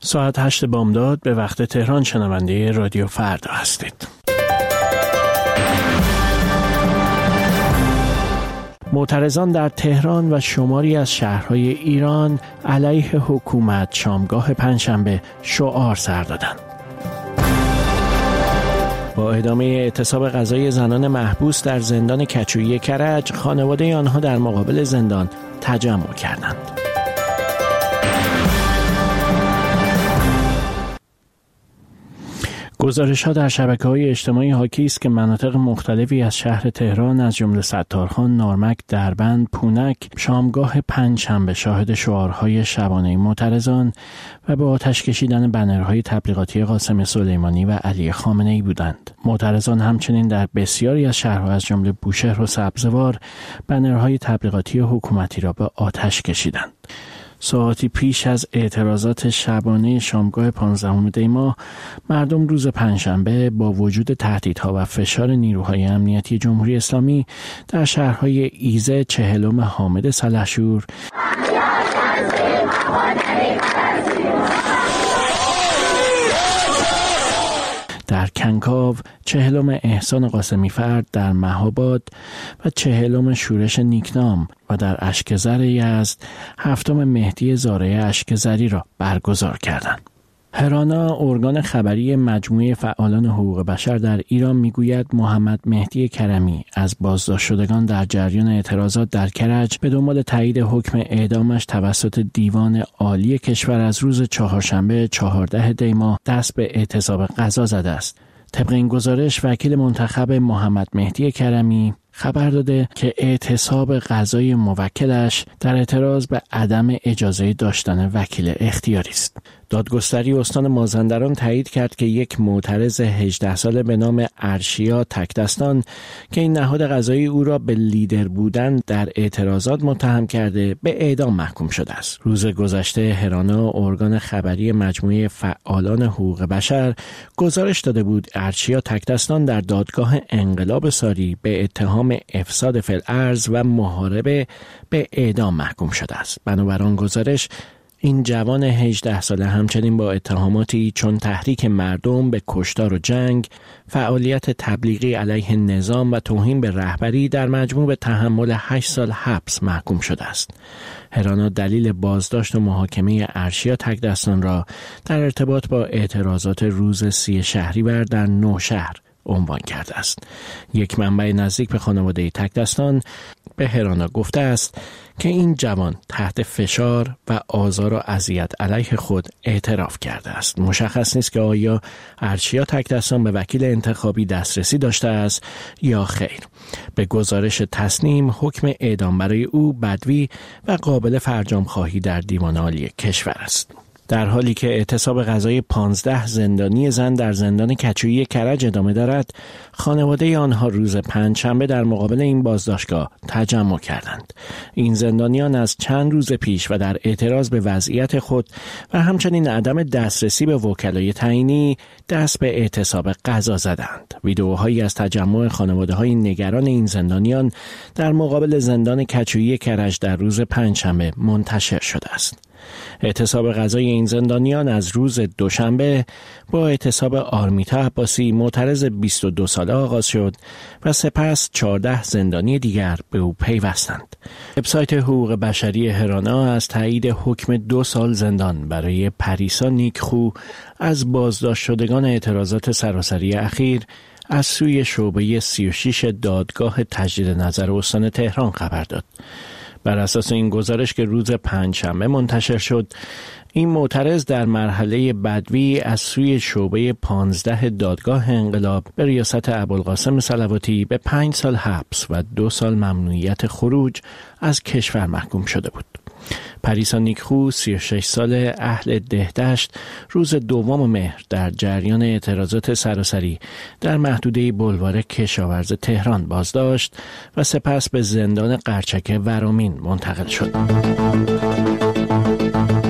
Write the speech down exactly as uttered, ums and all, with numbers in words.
ساعت هشت بامداد به وقت تهران شنونده رادیو فردا هستید. معترضان در تهران و شماری از شهرهای ایران علیه حکومت شامگاه پنجشنبه شعار سر دادند. با ادامه اعتصاب قضای زنان محبوس در زندان کچویی کرج، خانواده آنها در مقابل زندان تجمع کردند. گزارش‌ها در شبکه‌های اجتماعی حاکی است که مناطق مختلفی از شهر تهران از جمله ستارخان، نارمک، دربند، پونک شامگاه پنجشنبه شاهد شعارهای شبانه معترضان و به آتش کشیدن بنرهای تبلیغاتی قاسم سلیمانی و علی خامنه‌ای بودند. معترضان همچنین در بسیاری از شهرها از جمله بوشهر و سبزوار بنرهای تبلیغاتی حکومتی را به آتش کشیدند. ساعتی پیش از اعتراضات شبانه شامگاه پانزدهم دی ماه، مردم روز پنجشنبه با وجود تهدیدها و فشار نیروهای امنیتی جمهوری اسلامی در شهرهای ایزه، چهلم، حامد سلحشور، در کنکاو، چهلم احسان قاسمی فرد در مهاباد و چهلم شورش نیکنام و در اشکزر یزد هفتم مهدی زاره اشکزری را برگزار کردند. هرانا، ارگان خبری مجموعه فعالان حقوق بشر در ایران، میگوید محمد مهدی کرمی از بازداشت شدگان در جریان اعتراضات در کرج به دنبال تایید حکم اعدامش توسط دیوان عالی کشور از روز چهارشنبه چهاردهم دی ماه دست به اعتصاب قضا زده است. طبق این گزارش، وکیل منتخب محمد مهدی کرمی خبر داده که اعتصاب قضایی موکلش در اعتراض به عدم اجازه داشتن وکیل اختیاری است. دادگستری استان مازندران تایید کرد که یک معترض هجده ساله به نام ارشیا تکدستان که این نهاد قضایی او را به لیدر بودن در اعتراضات متهم کرده، به اعدام محکوم شده است. روز گذشته هرانا، ارگان خبری مجموعه فعالان حقوق بشر، گزارش داده بود ارشیا تکدستان در دادگاه انقلاب ساری به اتهام افساد فی الارض و محاربه به اعدام محکوم شده است. بنابر آن گزارش، این جوان هجده ساله همچنین با اتهاماتی چون تحریک مردم به کشتار و جنگ، فعالیت تبلیغی علیه نظام و توهین به رهبری در مجموع به تحمل هشت سال حبس محکوم شده است. هرانا دلیل بازداشت و محاکمه ارشیا تکدستان را در ارتباط با اعتراضات روز سی شهریور در نوشهر عنوان کرده است. یک منبع نزدیک به خانواده تکدستان به هرانا گفته است که این جوان تحت فشار و آزار و اذیت علیه خود اعتراف کرده است. مشخص نیست که آیا ارشیا تکدستان به وکیل انتخابی دسترسی داشته است یا خیر. به گزارش تصنیم، حکم اعدام برای او بدوی و قابل فرجام خواهی در دیوان عالی کشور است. در حالی که اعتصاب قضایی پانزده زندانی زن در زندان کچویی کرج ادامه دارد، خانواده آنها روز پنجشنبه در مقابل این بازداشتگاه تجمع کردند. این زندانیان از چند روز پیش و در اعتراض به وضعیت خود و همچنین عدم دسترسی به وکلای تعیینی دست به اعتصاب قضا زدند. ویدئوهایی از تجمع خانواده‌های نگران این زندانیان در مقابل زندان کچویی کرج در روز پنجشنبه منتشر شده است. اعتصاب قضایی این زندانیان از روز دوشنبه با اعتصاب آرمیتا عباسی، معترض بیست و دو ساله آغاز شد و سپس چهارده زندانی دیگر به او پیوستند. وبسایت حقوق بشری هرانا از تایید حکم دو سال زندان برای پریسا نیکخو از بازداشت شدگان اعتراضات سراسری اخیر از سوی شعبه سی و شش دادگاه تجدید نظر استان تهران خبر داد. بر اساس این گزارش که روز پنجشنبه منتشر شد، این معترض در مرحله بدوی از سوی شعبه پانزده دادگاه انقلاب به ریاست ابوالقاسم صلواتی به پنج سال حبس و دو سال ممنوعیت خروج از کشور محکوم شده بود. پریسا نیکخو، سی و شش ساله، اهل دهدشت، روز دوم مهر در جریان اعتراضات سراسری در محدوده بلوار کشاورز تهران بازداشت و سپس به زندان قرچک ورامین منتقل شد.